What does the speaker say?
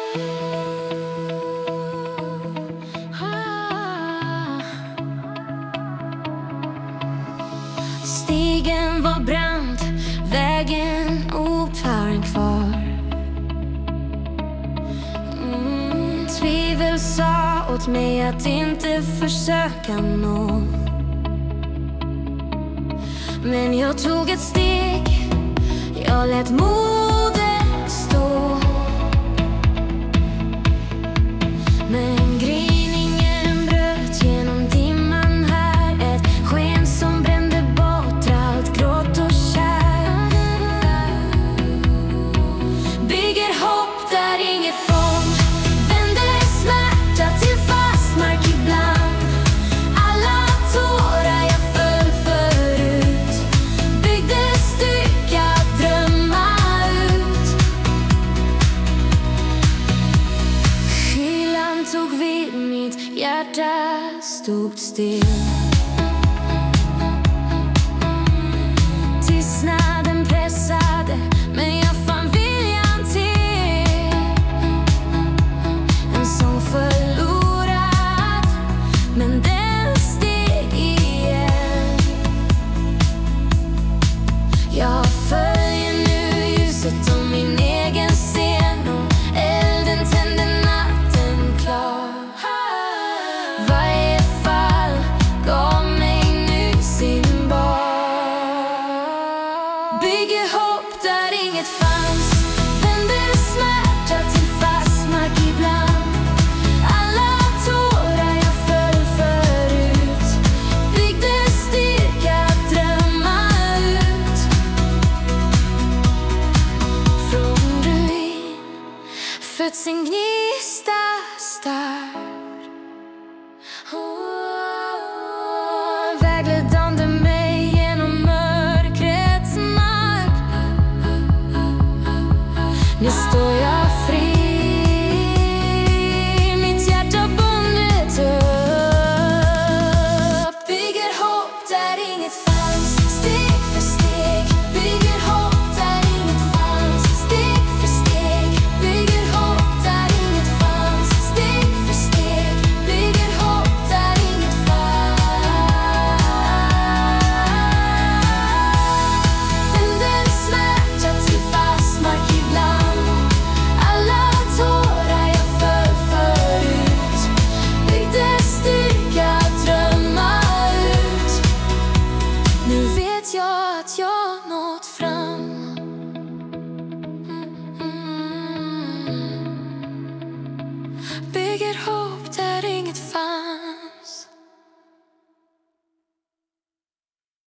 Stigen var brant, vägen oplan kvar. Tvivel sa åt mig att inte försöka nå. Men jag tog ett steg, jag lät modet stå. Men gryningen bröt genom dimman här. Ett sken som brände bort allt gråt och kär. Bygger hopp där inget fång, vänder smärta till fast mark ibland. Alla tårar jag föll förut, byggde styrka att drömma ut. Kylan tog vid, mitt hjärta stod still. Tystnaden pressade, men jag fann viljan till en sång förlorad, men den steg igen. Jag följer nu ljuset om min egen scen, och elden tänder natten klar. Varje fall gav mig nu sin bar. Bygger hopp där inget fanns, vänder smärta till fast mark ibland. Alla tårar jag föll förut, byggde styrka att drömma ut. Från ruin föds en gnista start. Vägledande mig genom mörkrets mark. Nu står jag